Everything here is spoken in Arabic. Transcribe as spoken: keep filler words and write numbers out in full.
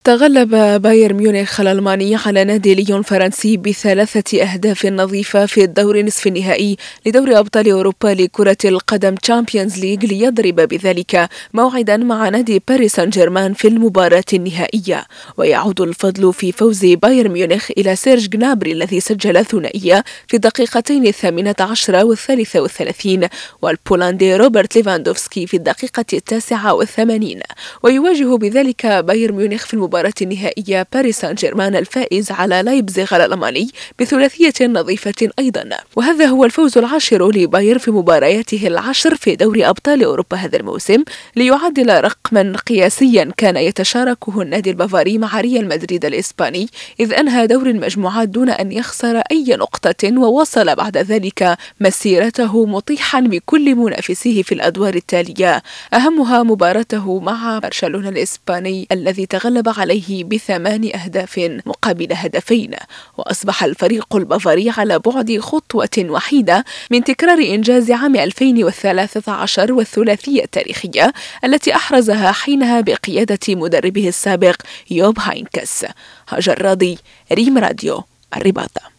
تغلب بايرن ميونخ الألماني على نادي ليون الفرنسي بثلاثة أهداف نظيفة في الدور نصف النهائي لدوري أبطال أوروبا لكرة القدم تشامبيونز ليج، ليضرب بذلك موعدا مع نادي باريس سان جيرمان في المباراة النهائية. ويعود الفضل في فوز بايرن ميونخ إلى سيرج جنابري الذي سجل ثنائية في الدقيقتين الثامنة عشرة والثالثة والثلاثين، والبولندي روبرت ليفاندوفسكي في الدقيقة التاسعة والثمانين. ويواجه بذلك بايرن ميونخ في المباراة النهائية باريس سان جيرمان الفائز على لايبزيغ الألماني بثلاثية نظيفة أيضا. وهذا هو الفوز العاشر لبايرن في مبارياته العشر في دوري أبطال أوروبا هذا الموسم، ليعادل رقما قياسيا كان يتشاركه النادي البافاري مع ريال مدريد الإسباني، إذ أنهى دور المجموعات دون أن يخسر أي نقطة، ووصل بعد ذلك مسيرته مطيحا بكل منافسيه في الأدوار التالية، أهمها مباراته مع برشلونة الإسباني الذي تغلب عليه بثمان أهداف مقابل هدفين. وأصبح الفريق البافاري على بعد خطوة وحيدة من تكرار إنجاز عام ألفين وثلاثة عشر والثلاثية التاريخية التي أحرزها حينها بقيادة مدربه السابق يوب هاينكس. هاجر راضي، ريم راديو، الرباط.